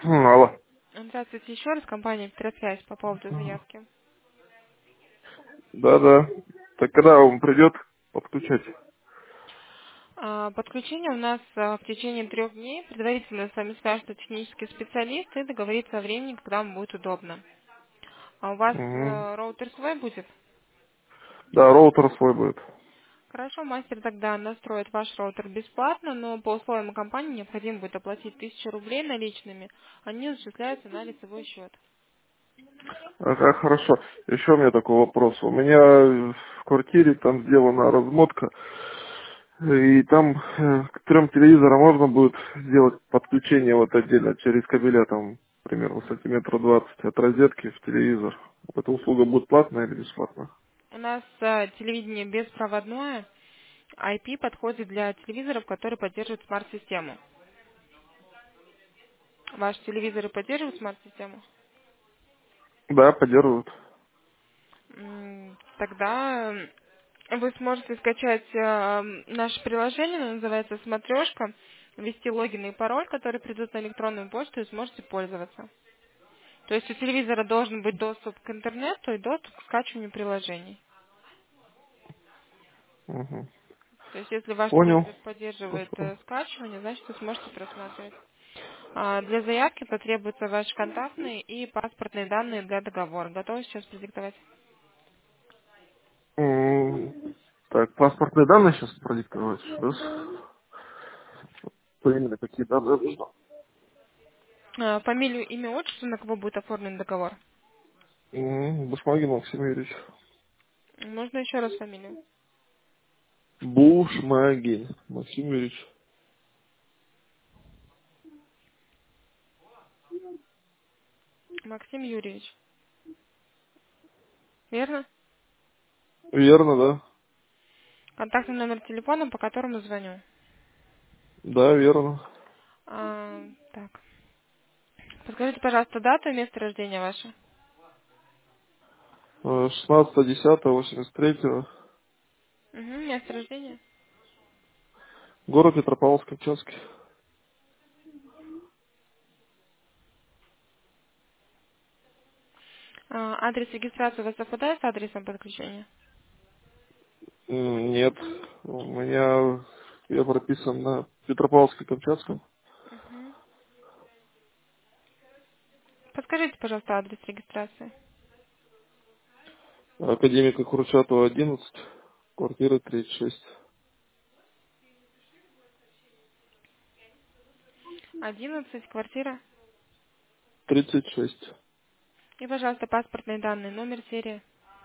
Алло. Здравствуйте еще раз, компания «Петросвязь» по поводу заявки. Да-да. Так когда он придет подключать? Подключение у нас в течение 3 дней. Предварительно с вами свяжется технический специалист и договорится о времени, когда вам будет удобно. А у вас Мгм. роутер свой будет? Да, роутер свой будет. Хорошо, мастер тогда настроит ваш роутер бесплатно, но по условиям компании необходимо будет оплатить 1000 рублей наличными. Они зачисляются на лицевой счет. Ага, хорошо. Еще у меня такой вопрос. У меня в квартире там сделана размотка, и там к 3 телевизорам можно будет сделать подключение вот отдельно через кабеля, там, примерно сантиметра 20 от розетки в телевизор. Эта услуга будет платная или бесплатная? У нас телевидение беспроводное, IP подходит для телевизоров, которые поддерживают смарт-систему. Ваши телевизоры поддерживают смарт-систему? Да, поддерживают. Тогда вы сможете скачать наше приложение, оно называется «Смотрешка», ввести логин и пароль, которые придут на электронную почту, и сможете пользоваться. То есть у телевизора должен быть доступ к интернету и доступ к скачиванию приложений. Угу. То есть если ваш Понял. телевизор поддерживает Хорошо. скачивание, значит вы сможете просматривать. Для заявки потребуются ваши контактные и паспортные данные для договора. Готовы сейчас продиктовать? Так, паспортные данные сейчас продиктовать. Раз. Что именно, какие данные нужно? Фамилию, имя, отчество, на кого будет оформлен договор? Бушмагин Максим Юрьевич. Можно еще раз фамилию? Бушмагин Максим Юрьевич. Максим Юрьевич. Верно? Верно, да? Контактный номер телефона, по которому звоню. Да, верно. Так. Подскажите, пожалуйста, дату и место рождения ваше. 16.10.83. Угу, место рождения. Город Петропавловск-Камчатский. Адрес регистрации у вас совпадает с адресом подключения? Нет. У меня я прописан на Петропавловске-Камчатском. Угу. Подскажите, пожалуйста, адрес регистрации. Академика Курчатова, 11. Квартира 36. 11, квартира. 36. И, пожалуйста, паспортные данные, номер, серия.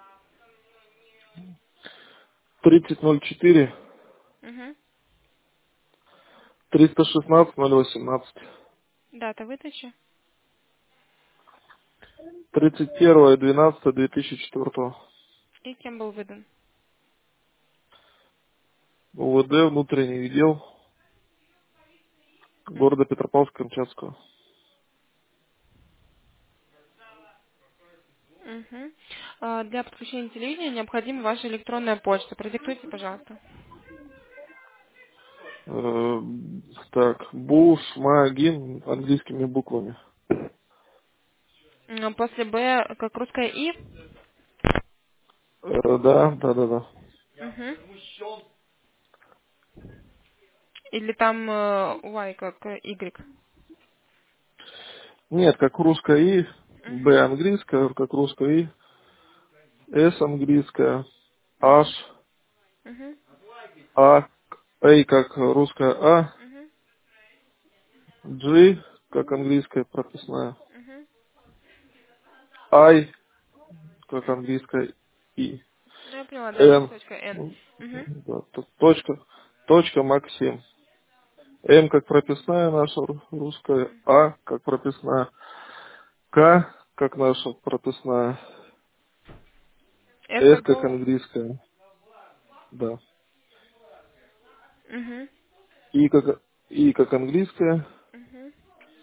3004. Угу. 316 018. Дата выдачи. 31.12.2004. И кем был выдан. УВД внутренних дел города Петропавловска-Камчатского. Угу. Для подключения телевидения необходима ваша электронная почта. Продиктуйте, пожалуйста. Э, Так, Бушмагин английскими буквами. После Б, как русское И. Да, да, да, да. Угу. Или там Y, как Y. Нет, как русское И, Б Угу. английская, как русское И, С английская, H, Угу. Угу. А, как русская А, Угу. G, как английская прописная, Угу. I, как английская И, Ну, я поняла, да, и N, точка N. ну, Угу. да, точка Максим. М как прописная наша русская, А как прописная, К как наша прописная, S С как как go. английская, да. Угу. И как английская, Угу.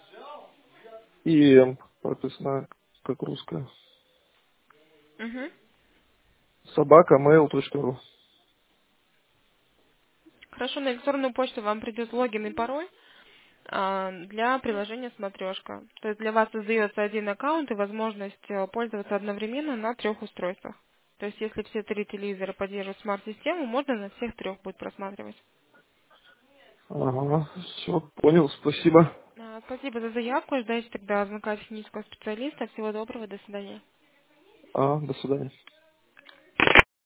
и М прописная, как русская. Угу. Собака mail.ru. Хорошо, на электронную почту вам придет логин и пароль. для приложения «Смотрешка». То есть для вас создается один аккаунт и возможность пользоваться одновременно на 3 устройствах. То есть если все 3 телевизора поддерживают смарт-систему, можно на всех 3 будет просматривать. Ага, все, понял, спасибо. Спасибо за заявку. Ждайте тогда звонка технического специалиста. Всего доброго. До свидания. До свидания.